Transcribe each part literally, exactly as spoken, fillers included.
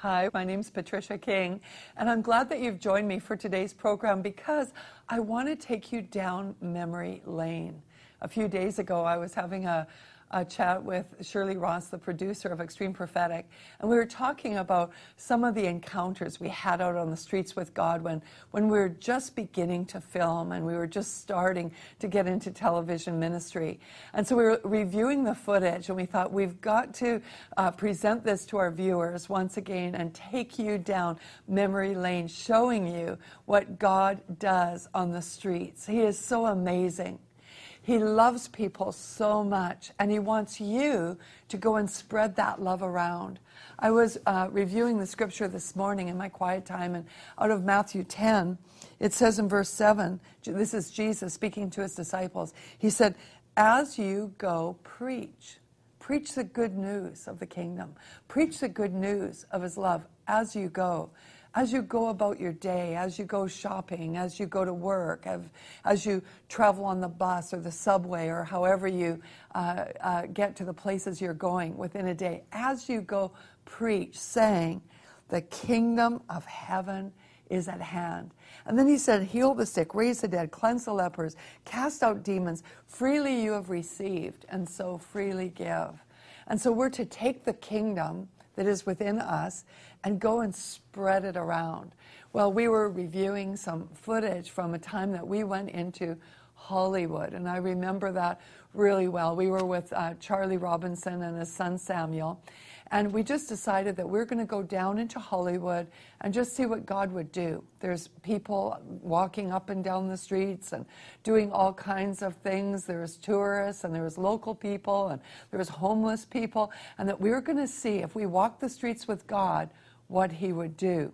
Hi, my name's Patricia King, and I'm glad that you've joined me for today's program because I want to take you down memory lane. A few days ago, I was having a, a chat with Shirley Ross, the producer of Extreme Prophetic, and we were talking about some of the encounters we had out on the streets with God when, when we were just beginning to film and we were just starting to get into television ministry. And so we were reviewing the footage and we thought we've got to uh, present this to our viewers once again and take you down memory lane, showing you what God does on the streets. He is so amazing. He loves people so much, and he wants you to go and spread that love around. I was uh, reviewing the scripture this morning in my quiet time, and out of Matthew ten, it says in verse seven, this is Jesus speaking to his disciples. He said, as you go, preach. Preach the good news of the kingdom. Preach the good news of his love as you go. As you go about your day, as you go shopping, as you go to work, as, as you travel on the bus or the subway or however you uh, uh, get to the places you're going within a day, as you go, preach, saying, the kingdom of heaven is at hand. And then he said, heal the sick, raise the dead, cleanse the lepers, cast out demons. Freely you have received, and so freely give. And so we're to take the kingdom that is within us and go and spread it around. Well, we were reviewing some footage from a time that we went into Hollywood, and I remember that really well. We were with uh, Charlie Robinson and his son Samuel, and we just decided that we're going to go down into Hollywood and just see what God would do. There's people walking up and down the streets and doing all kinds of things. There's tourists and there's local people and there's homeless people, and that we were going to see if we walked the streets with God, what he would do.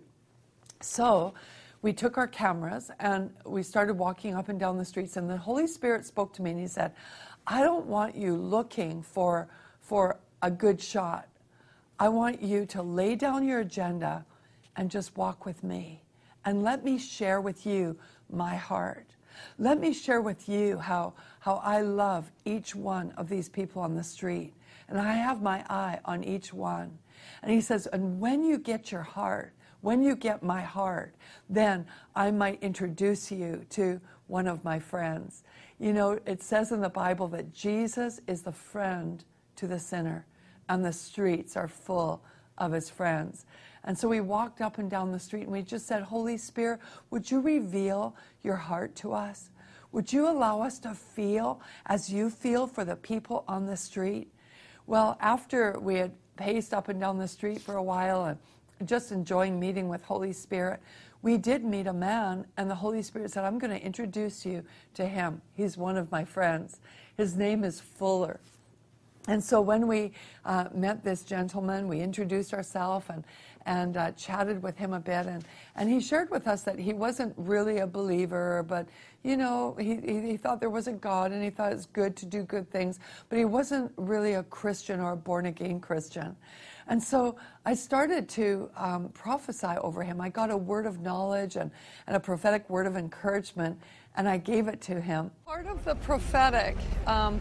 So we took our cameras and we started walking up and down the streets, and the Holy Spirit spoke to me and he said, I don't want you looking for, for a good shot. I want you to lay down your agenda and just walk with me. And let me share with you my heart. Let me share with you how, how I love each one of these people on the street. And I have my eye on each one. And he says, and when you get your heart, when you get my heart, then I might introduce you to one of my friends. You know, it says in the Bible that Jesus is the friend to the sinner, and the streets are full of his friends. And so we walked up and down the street and we just said, Holy Spirit, would you reveal your heart to us? Would you allow us to feel as you feel for the people on the street? Well, after we had paced up and down the street for a while and just enjoying meeting with Holy Spirit, we did meet a man, and the Holy Spirit said, I'm going to introduce you to him. He's one of my friends. His name is Fuller. And so when we uh, met this gentleman, we introduced ourselves and, and uh, chatted with him a bit. And, and he shared with us that he wasn't really a believer, but, you know, he, he, he thought there was a God and he thought it's good to do good things. But he wasn't really a Christian or a born-again Christian. And so I started to um, prophesy over him. I got a word of knowledge and, and a prophetic word of encouragement, and I gave it to him. Part of the prophetic... Um,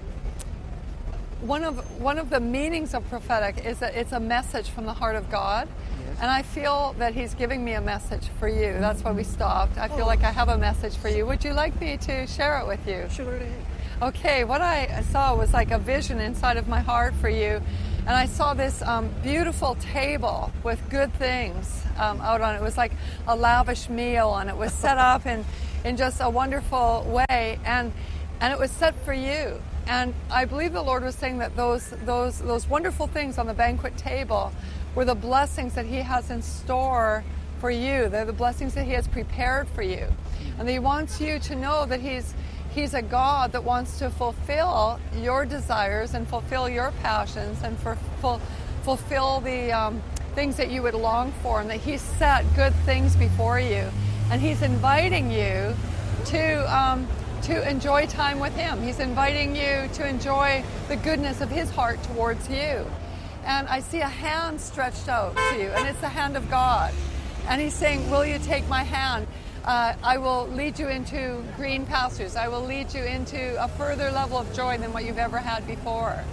One of one of the meanings of prophetic is that it's a message from the heart of God. Yes. And I feel that he's giving me a message for you. That's why we stopped. I feel oh. like I have a message for you. Would you like me to share it with you? Sure. Okay, what I saw was like a vision inside of my heart for you. And I saw this um, beautiful table with good things um, out on it. It was like a lavish meal, and it was set up in, in just a wonderful way. And and it was set for you. And I believe the Lord was saying that those those those wonderful things on the banquet table were the blessings that he has in store for you. They're the blessings that he has prepared for you. And he wants you to know that he's he's a God that wants to fulfill your desires and fulfill your passions and for, for, fulfill the um, things that you would long for, and that he's set good things before you. And he's inviting you to... Um, to enjoy time with him. He's inviting you to enjoy the goodness of his heart towards you. And I see a hand stretched out to you, and it's the hand of God. And he's saying, will you take my hand? Uh, I will lead you into green pastures. I will lead you into a further level of joy than what you've ever had before.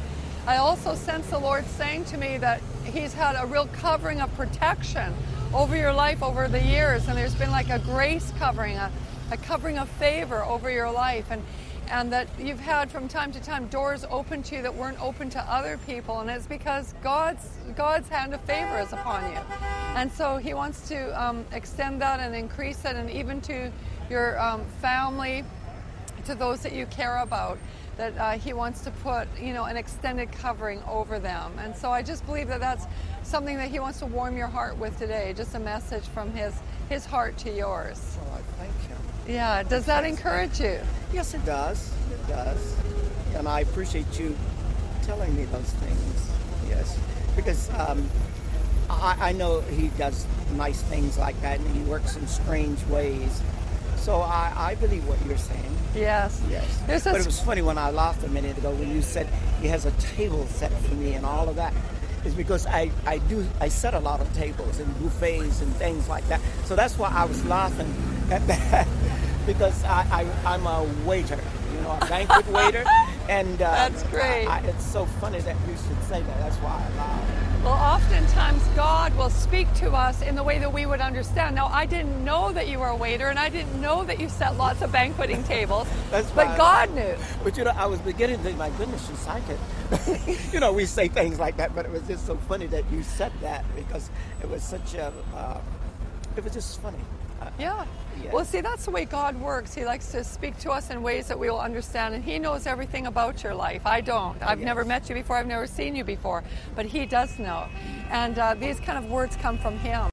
I also sense the Lord saying to me that he's had a real covering of protection over your life over the years, and there's been like a grace covering, a, a covering of favor over your life, and and that you've had from time to time doors open to you that weren't open to other people, and it's because God's God's hand of favor is upon you. And so he wants to um, extend that and increase it, and even to your um, family, to those that you care about, that uh, he wants to put, you know, an extended covering over them. And so I just believe that that's something that he wants to warm your heart with today, just a message from his, his heart to yours. Well, I thank him. Yeah, does that encourage you? Yes, it does. It does. And I appreciate you telling me those things. Yes. Because um, I, I know he does nice things like that, and he works in strange ways. So I, I believe what you're saying. Yes. Yes. There's but a... it was funny when I laughed a minute ago when you said he has a table set for me and all of that. Is because I, I do I set a lot of tables and buffets and things like that. So that's why I was laughing at that, because I, I I'm a waiter, you know, a banquet waiter, and uh, that's great. I, I, it's so funny that you should say that. That's why I laugh. Well, oftentimes God will speak to us in the way that we would understand. Now, I didn't know that you were a waiter, and I didn't know that you set lots of banqueting tables, That's but God knew. But, you know, I was beginning to think, my goodness, she's psychic. You know, we say things like that, but it was just so funny that you said that, because it was such a, uh, it was just funny. Uh, yeah. yeah. Well, see, that's the way God works. He likes to speak to us in ways that we will understand, and he knows everything about your life. I don't. I've yes. never met you before. I've never seen you before, but he does know. And uh, these kind of words come from him.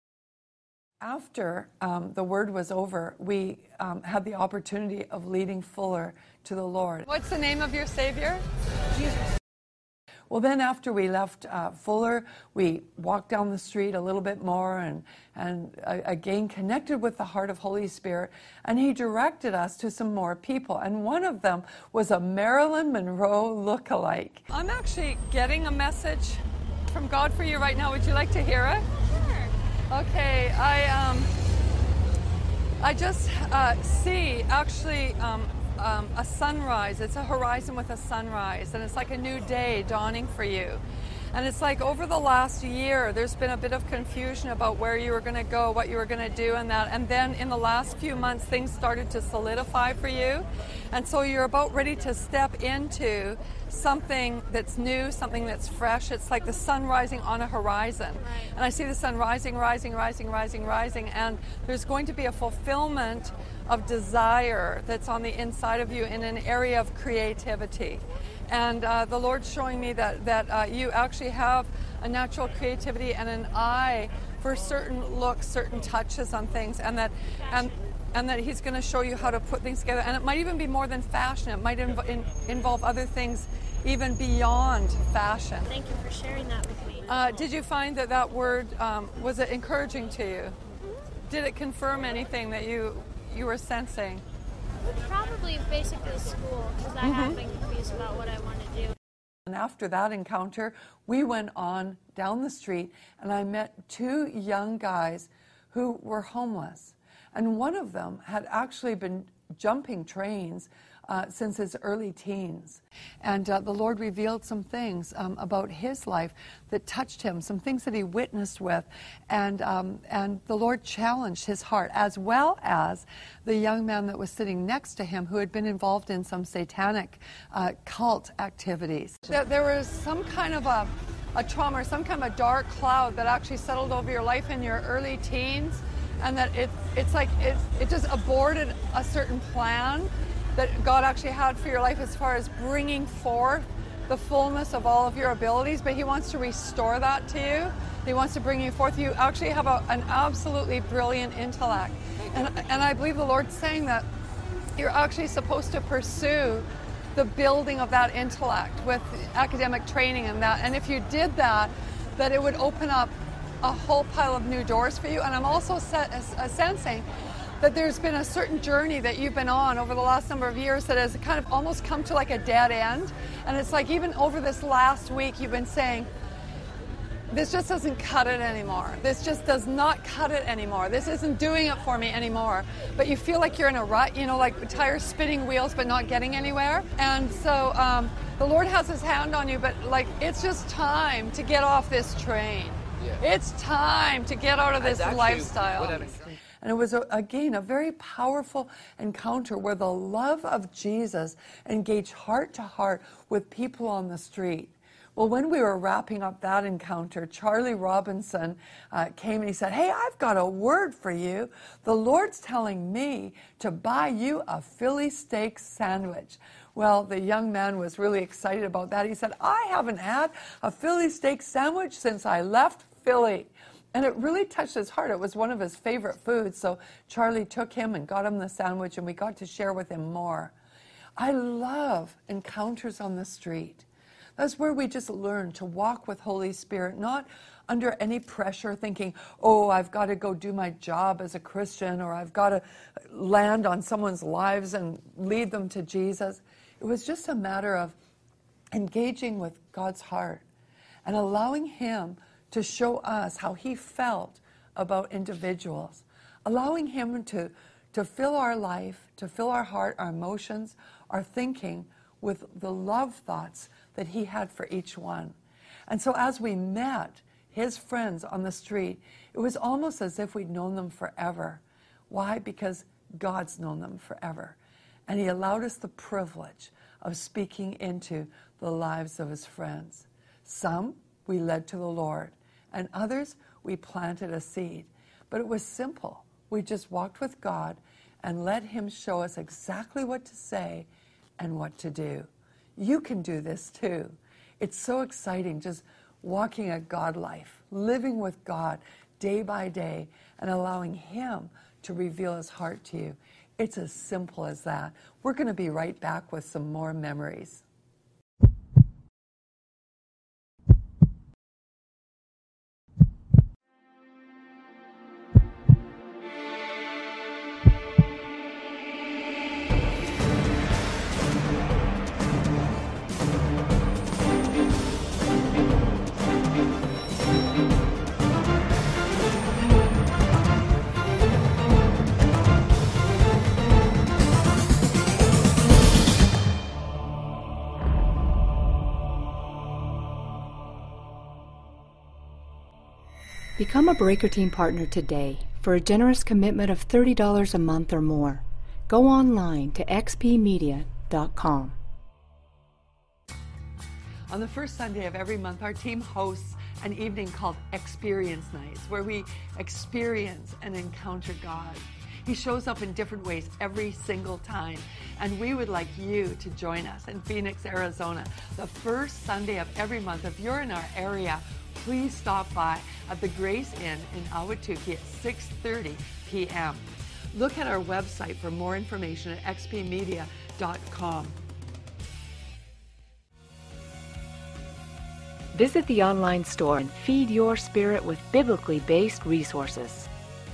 After um, the word was over, we um, had the opportunity of leading Fuller to the Lord. What's the name of your Savior? Jesus. Well, then after we left uh, Fuller, we walked down the street a little bit more and, and uh, again connected with the heart of Holy Spirit, and he directed us to some more people, and one of them was a Marilyn Monroe look-alike. I'm actually getting a message from God for you right now. Would you like to hear it? Sure. Okay, I, um, I just uh, see actually um, Um, a sunrise. It's a horizon with a sunrise, and it's like a new day dawning for you. And it's like over the last year, there's been a bit of confusion about where you were going to go, what you were going to do, and that. And then in the last few months, things started to solidify for you. And so you're about ready to step into something that's new, something that's fresh. It's like the sun rising on a horizon. Right. And I see the sun rising, rising, rising, rising, rising, and there's going to be a fulfillment of desire that's on the inside of you in an area of creativity. And uh, the Lord's showing me that, that uh, you actually have a natural creativity and an eye for certain looks, certain touches on things, and that and and that he's going to show you how to put things together. And it might even be more than fashion. It might inv- in, involve other things even beyond fashion. Thank you for sharing that with me. Uh, did you find that that word, um, was it encouraging to you? Mm-hmm. Did it confirm anything that you you were sensing? Probably basically school, because I mm-hmm. have been confused about what I want to do. And after that encounter, we went on down the street, and I met two young guys who were homeless. And one of them had actually been jumping trains uh, since his early teens. And uh, the Lord revealed some things um, about his life that touched him, some things that he witnessed with. And, um, and the Lord challenged his heart, as well as the young man that was sitting next to him who had been involved in some satanic uh, cult activities. There, there was some kind of a, a trauma, or some kind of a dark cloud that actually settled over your life in your early teens, and that it, it's like it, it just aborted a certain plan that God actually had for your life as far as bringing forth the fullness of all of your abilities, but he wants to restore that to you. He wants to bring you forth. You actually have a, an absolutely brilliant intellect. And, and I believe the Lord's saying that you're actually supposed to pursue the building of that intellect with academic training and that. And if you did that, that it would open up a whole pile of new doors for you. And I'm also set, uh, sensing that there's been a certain journey that you've been on over the last number of years that has kind of almost come to like a dead end. And it's like even over this last week, you've been saying, this just doesn't cut it anymore. This just does not cut it anymore. This isn't doing it for me anymore. But you feel like you're in a rut, you know, like tires spinning wheels but not getting anywhere. And so um, the Lord has his hand on you, but like it's just time to get off this train. Yeah. It's time to get out of this lifestyle. And it was, a, again, a very powerful encounter where the love of Jesus engaged heart to heart with people on the street. Well, when we were wrapping up that encounter, Charlie Robinson uh, came and he said, hey, I've got a word for you. The Lord's telling me to buy you a Philly steak sandwich. Well, the young man was really excited about that. He said, I haven't had a Philly steak sandwich since I left Philly. And it really touched his heart. It was one of his favorite foods. So Charlie took him and got him the sandwich, and we got to share with him more. I love encounters on the street. That's where we just learn to walk with Holy Spirit, not under any pressure, thinking, oh, I've got to go do my job as a Christian, or I've got to land on someone's lives and lead them to Jesus. It was just a matter of engaging with God's heart and allowing him to show us how he felt about individuals, allowing him to, to fill our life, to fill our heart, our emotions, our thinking with the love thoughts that he had for each one. And so as we met his friends on the street, it was almost as if we'd known them forever. Why? Because God's known them forever. And he allowed us the privilege of speaking into the lives of his friends. Some we led to the Lord, and others we planted a seed. But it was simple. We just walked with God and let him show us exactly what to say and what to do. You can do this too. It's so exciting just walking a God life, living with God day by day and allowing him to reveal his heart to you. It's as simple as that. We're going to be right back with some more memories. Become a Breaker Team partner today for a generous commitment of thirty dollars a month or more. Go online to x p media dot com. On the first Sunday of every month, our team hosts an evening called Experience Nights, where we experience and encounter God. He shows up in different ways every single time, and we would like you to join us in Phoenix, Arizona, the first Sunday of every month. If you're in our area, please stop by at the Grace Inn in Ahwatukee at six thirty p m Look at our website for more information at x p media dot com. Visit the online store and feed your spirit with biblically based resources.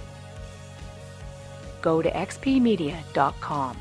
Go to x p media dot com.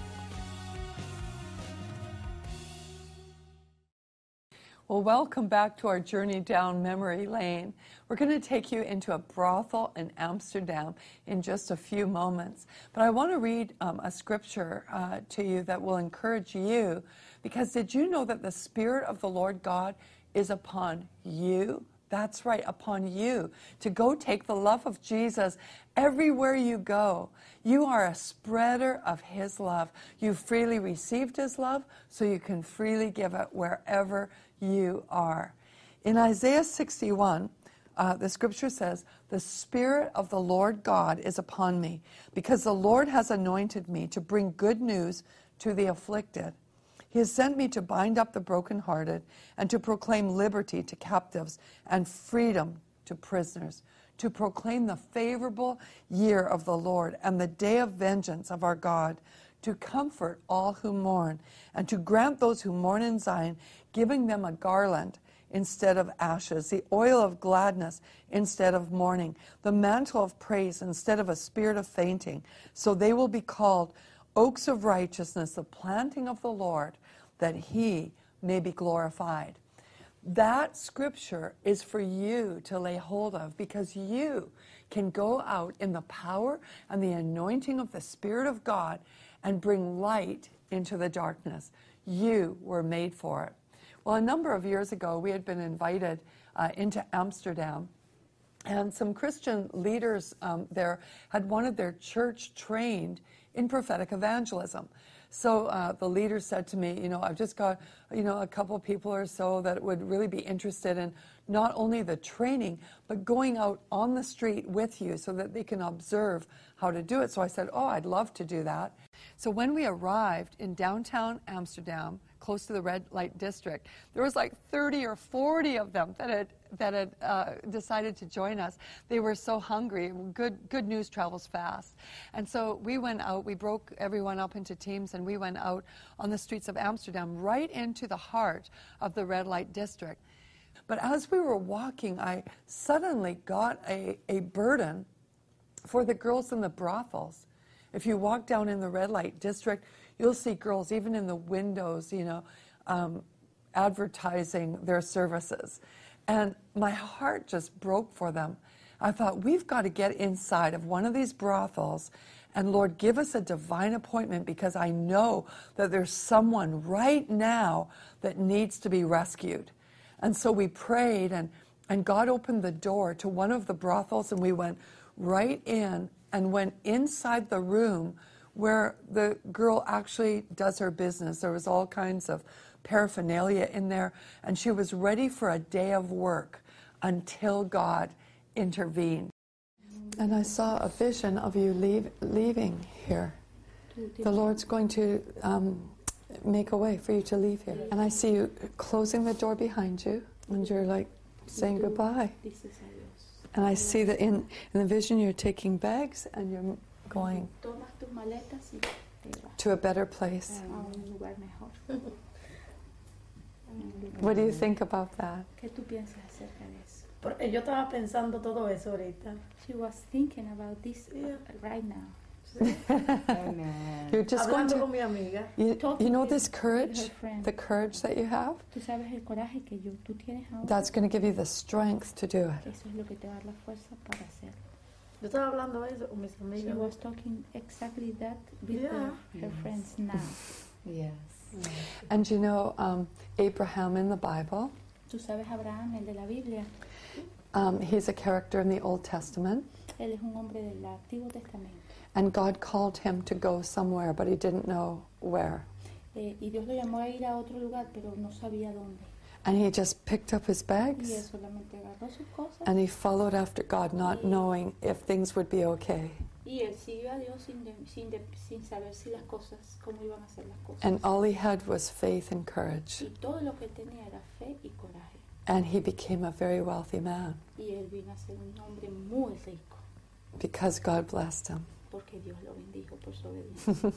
Well, welcome back to our journey down memory lane. We're going to take you into a brothel in Amsterdam in just a few moments. But I want to read um, a scripture uh, to you that will encourage you, because did you know that the Spirit of the Lord God is upon you? That's right, upon you, to go take the love of Jesus everywhere you go. You are a spreader of his love. You freely received his love, so you can freely give it wherever you are. In Isaiah sixty-one, uh, the scripture says, "The Spirit of the Lord God is upon me, because the Lord has anointed me to bring good news to the afflicted. He has sent me to bind up the brokenhearted and to proclaim liberty to captives and freedom to prisoners, to proclaim the favorable year of the Lord and the day of vengeance of our God, to comfort all who mourn, and to grant those who mourn in Zion, giving them a garland instead of ashes, the oil of gladness instead of mourning, the mantle of praise instead of a spirit of fainting. So they will be called oaks of righteousness, the planting of the Lord, that he may be glorified." That scripture is for you to lay hold of, because you can go out in the power and the anointing of the Spirit of God and bring light into the darkness. You were made for it. Well, a number of years ago, we had been invited uh, into Amsterdam, and some Christian leaders um, there had wanted their church trained in prophetic evangelism. So uh, the leader said to me, you know, I've just got, you know, a couple people or so that would really be interested in not only the training, but going out on the street with you so that they can observe how to do it. So I said, oh, I'd love to do that. So when we arrived in downtown Amsterdam, close to the red light district, there was like thirty or forty of them that had that had uh, decided to join us. They were so hungry. Good good news travels fast. And so we went out, we broke everyone up into teams, and we went out on the streets of Amsterdam, right into the heart of the red light district. But as we were walking, I suddenly got a, a burden for the girls in the brothels. If you walk down in the red light district, you'll see girls, even in the windows, you know, um, advertising their services. And my heart just broke for them. I thought, we've got to get inside of one of these brothels, and Lord, give us a divine appointment, because I know that there's someone right now that needs to be rescued. And so we prayed, and, and God opened the door to one of the brothels, and we went right in and went inside the room where the girl actually does her business. There was all kinds of paraphernalia in there, and she was ready for a day of work until God intervened. And I saw a vision of you leave, leaving here. The Lord's going to um, make a way for you to leave here. And I see you closing the door behind you, and you're like saying goodbye. And I see that in, in the vision you're taking bags and you're going to a better place. What do you think about that? Yo estaba pensando todo eso ahorita. She was thinking about this Yeah. right now. You're just going Hablando to, con mi amiga. you, Talking you know with- this with courage, her friend. the courage that you have? Tú sabes el coraje que yo, tú tienes ahora. That's going to give you the strength to do it. Eso es lo que te va a dar la fuerza para hacerlo. Yo estaba hablando eso con mis She amigas. was talking exactly that with Yeah. her, her friends now. Yes. And you know, um, Abraham in the Bible, Tú sabes Abraham, el de la Biblia. um, he's a character in the Old Testament. Él es un hombre del Antiguo Testamento. And God called him to go somewhere, but he didn't know where. Eh, y Dios lo llamó a ir a otro lugar, pero no sabía dónde. And he just picked up his Y él bags solamente agarró sus cosas and he followed after God, not knowing if things would be okay. y él siguió a Dios sin, de- sin, de- sin saber si las cosas, cómo iban a ser las cosas. And all he had was faith and courage. Y todo lo que él tenía era fe y coraje. And he became a very wealthy man Y él vino a ser un hombre muy rico, because God blessed him. porque Dios lo bendijo por su obediencia.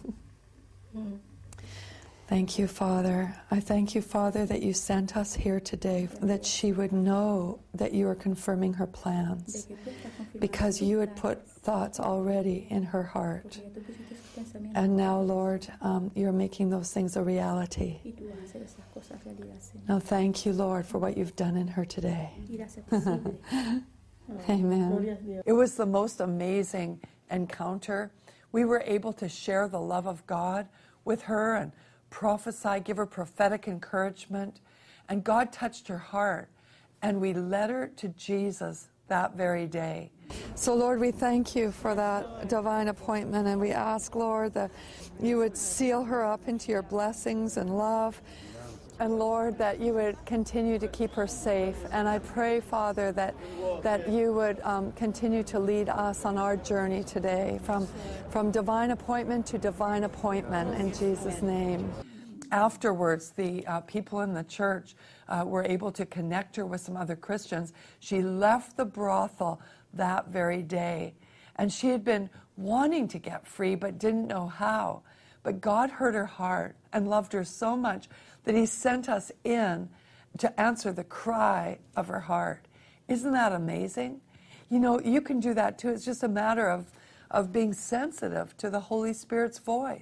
Thank you, Father. I thank you, Father, that you sent us here today, that she would know that you are confirming her De plans, que tú estás confirmando because tus you had planes, put thoughts already in her heart. porque ya tú pusiste sus pensamientos And now, Lord, um, you're making those things a reality. y tú vas a hacer esas cosas realidad, Señor. Now, thank you, Lord, for what you've done in her today. Y gracias posible. Amen. Gloria a Dios. It was the most amazing encounter. We were able to share the love of God with her and prophesy, give her prophetic encouragement. And God touched her heart, and we led her to Jesus that very day. So, Lord, we thank you for that divine appointment, and we ask, Lord, that you would seal her up into your blessings and love. And Lord, that you would continue to keep her safe. And I pray, Father, that that you would um, continue to lead us on our journey today from, from divine appointment to divine appointment in Jesus' name. Afterwards, the uh, people in the church uh, were able to connect her with some other Christians. She left the brothel that very day. And she had been wanting to get free but didn't know how. But God heard her heart and loved her so much that he sent us in to answer the cry of her heart. Isn't that amazing? You know, you can do that too. It's just a matter of, of being sensitive to the Holy Spirit's voice.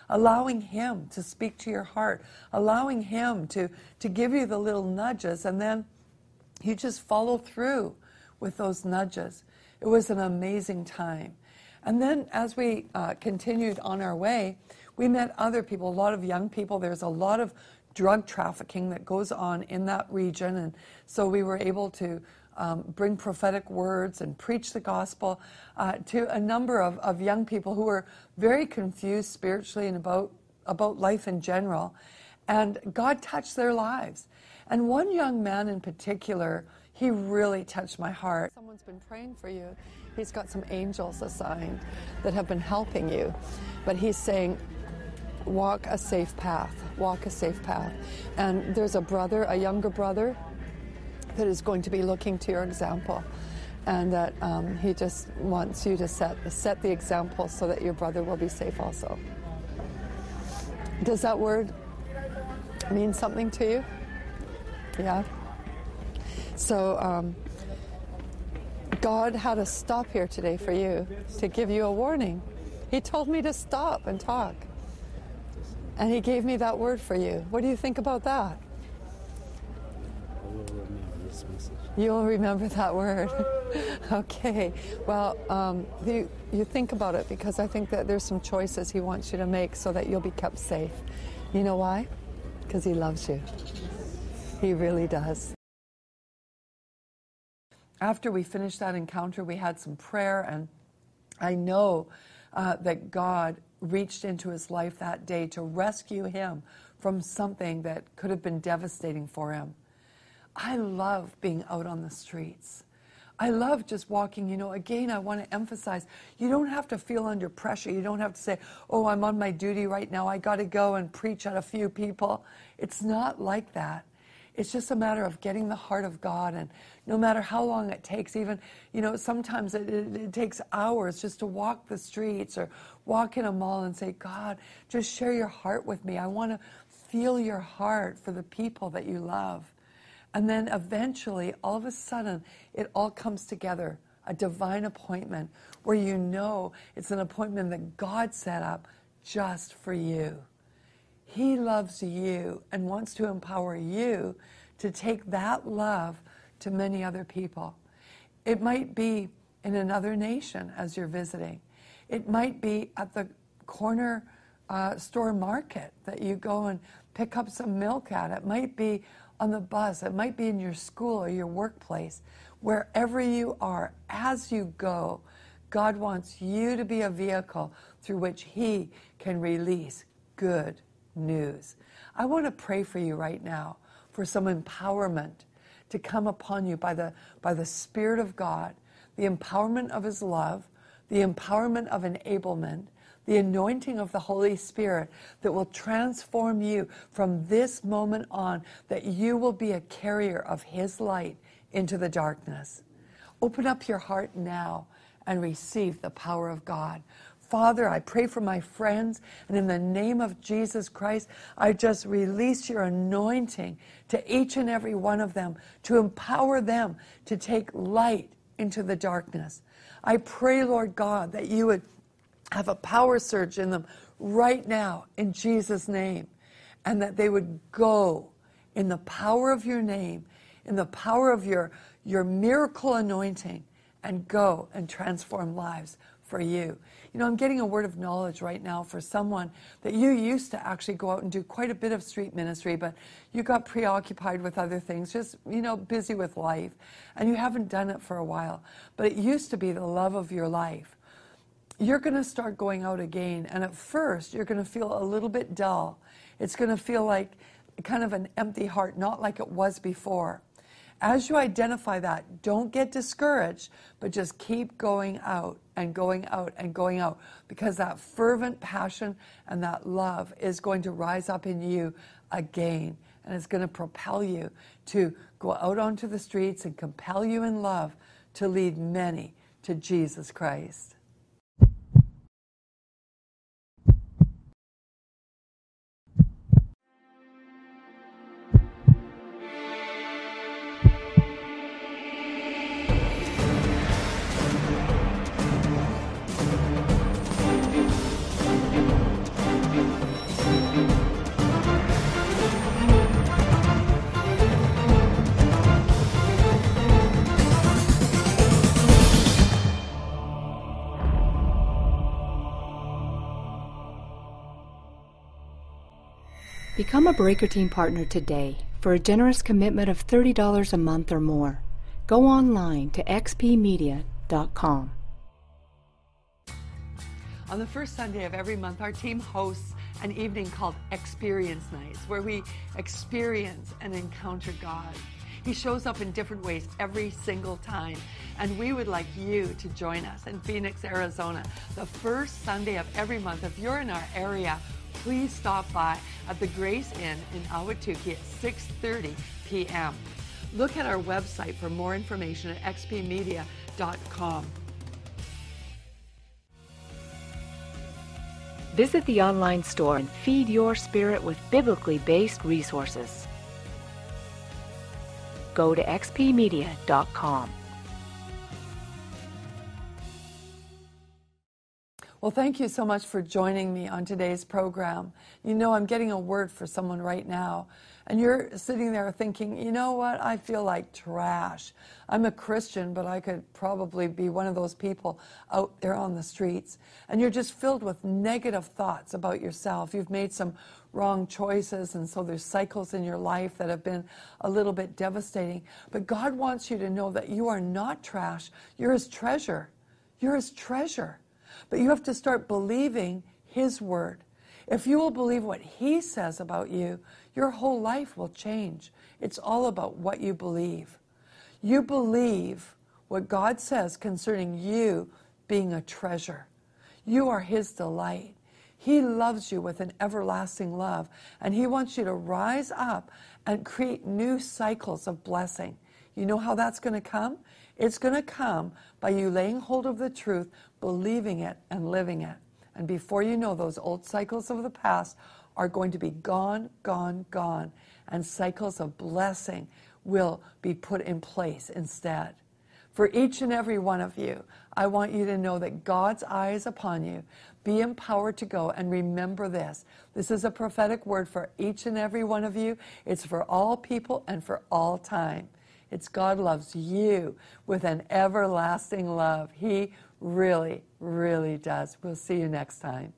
allowing Him to speak to your heart, allowing Him to, to give you the little nudges, and then you just follow through with those nudges. It was an amazing time. And then as we uh, continued on our way, we met other people, a lot of young people. There's a lot of drug trafficking that goes on in that region, and so we were able to um, bring prophetic words and preach the gospel uh, to a number of, of young people who were very confused spiritually and about, about life in general. And God touched their lives. And one young man in particular, he really touched my heart. Someone's been praying for you. He's got some angels assigned that have been helping you. But he's saying, walk a safe path, walk a safe path. And there's a brother, a younger brother, that is going to be looking to your example. And that um, he just wants you to set, set the example so that your brother will be safe also. Does that word mean something to you? Yeah? So um, God had us stop here today for you, to give you a warning. He told me to stop and talk. And He gave me that word for you. What do you think about that? I will remember this message. You'll remember that word. Okay. Well, um, you, you think about it, because I think that there's some choices He wants you to make so that you'll be kept safe. You know why? Because He loves you. He really does. After we finished that encounter, we had some prayer, and I know uh, that God reached into his life that day to rescue him from something that could have been devastating for him. I love being out on the streets. I love just walking. You know, again, I want to emphasize, you don't have to feel under pressure. You don't have to say, oh, I'm on my duty right now. I got to go and preach at a few people. It's not like that. It's just a matter of getting the heart of God, and no matter how long it takes, even, you know, sometimes it, it, it takes hours just to walk the streets or walk in a mall and say, God, just share your heart with me. I want to feel your heart for the people that you love. And then eventually, all of a sudden, it all comes together, a divine appointment where you know it's an appointment that God set up just for you. He loves you and wants to empower you to take that love to many other people. It might be in another nation as you're visiting. It might be at the corner uh, store market that you go and pick up some milk at. It might be on the bus. It might be in your school or your workplace. Wherever you are, as you go, God wants you to be a vehicle through which He can release good news. I want to pray for you right now for some empowerment to come upon you by the by the Spirit of God, the empowerment of His love, the empowerment of enablement, the anointing of the Holy Spirit that will transform you from this moment on, that you will be a carrier of His light into the darkness. Open up your heart now and receive the power of God. Father, I pray for my friends, and in the name of Jesus Christ, I just release your anointing to each and every one of them to empower them to take light into the darkness. I pray, Lord God, that you would have a power surge in them right now in Jesus' name, and that they would go in the power of your name, in the power of your, your miracle anointing, and go and transform lives for you. You know, I'm getting a word of knowledge right now for someone that you used to actually go out and do quite a bit of street ministry, but you got preoccupied with other things, just, you know, busy with life, and you haven't done it for a while. But it used to be the love of your life. You're going to start going out again, and at first you're going to feel a little bit dull. It's going to feel like kind of an empty heart, not like it was before. As you identify that, don't get discouraged, but just keep going out and going out and going out, because that fervent passion and that love is going to rise up in you again, and it's going to propel you to go out onto the streets and compel you in love to lead many to Jesus Christ. Become a Breaker Team partner today for a generous commitment of thirty dollars a month or more. Go online to x p media dot com. On the first Sunday of every month, our team hosts an evening called Experience Nights, where we experience and encounter God. He shows up in different ways every single time, and we would like you to join us in Phoenix, Arizona, the first Sunday of every month. If you're in our area, please stop by at the Grace Inn in Ahwatukee at six thirty p m Look at our website for more information at x p media dot com. Visit the online store and feed your spirit with biblically based resources. Go to x p media dot com. Well, thank you so much for joining me on today's program. You know, I'm getting a word for someone right now, and you're sitting there thinking, you know what, I feel like trash. I'm a Christian, but I could probably be one of those people out there on the streets. And you're just filled with negative thoughts about yourself. You've made some wrong choices, and so there's cycles in your life that have been a little bit devastating. But God wants you to know that you are not trash. You're His treasure. You're His treasure. But you have to start believing His word. If you will believe what He says about you, your whole life will change. It's all about what you believe. You believe what God says concerning you being a treasure. You are His delight. He loves you with an everlasting love, and He wants you to rise up and create new cycles of blessing. You know how that's going to come? It's going to come by you laying hold of the truth, believing it, and living it. And before you know, those old cycles of the past are going to be gone, gone, gone, and cycles of blessing will be put in place instead. For each and every one of you, I want you to know that God's eye is upon you. Be empowered to go, and remember this. This is a prophetic word for each and every one of you. It's for all people and for all time. It's God loves you with an everlasting love. He really, really does. We'll see you next time.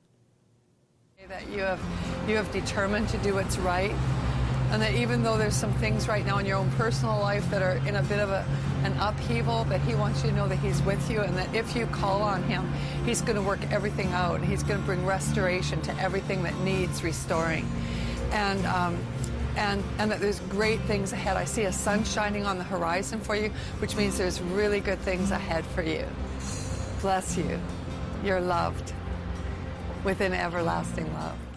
That you have, you have determined to do what's right, and that even though there's some things right now in your own personal life that are in a bit of a, an upheaval, that He wants you to know that He's with you, and that if you call on Him, He's going to work everything out, and He's going to bring restoration to everything that needs restoring. And um, And, and that there's great things ahead. I see a sun shining on the horizon for you, which means there's really good things ahead for you. Bless you. You're loved with an everlasting love.